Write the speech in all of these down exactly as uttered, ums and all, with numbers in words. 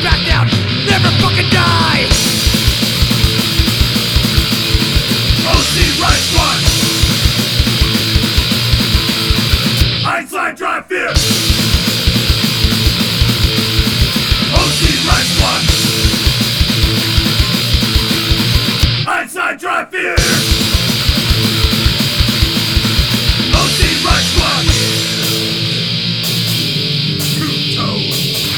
back down, never fucking die. O C Right One, Einstein Drive Fear. O C Right One, Einstein Drive Fear. O C Right One, True Tone.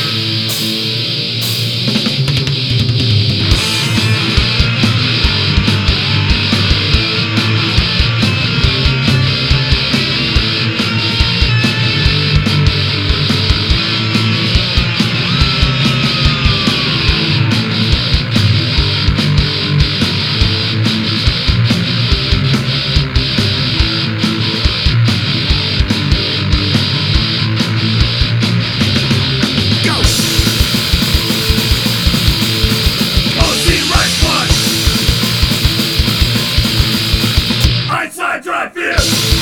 Drive Fear.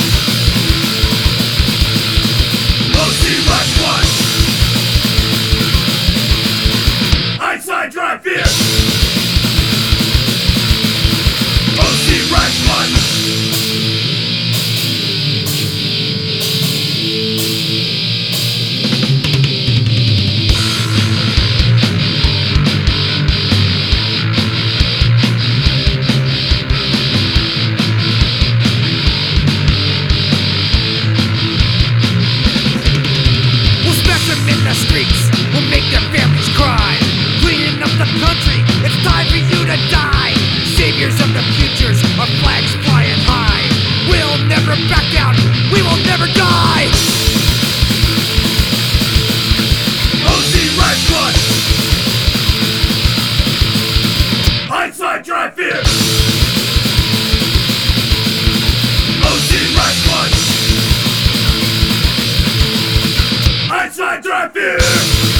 O C Right One, Einstein Drive Fear. O C Right One. In the streets will make their families cry. Cleaning up the country, it's time for you to die. Saviors of the futures, our flags flying high. We'll never back down, we will never die. O C Right One, Einstein Drive Fear. O C Right One, Einstein Drive Fear.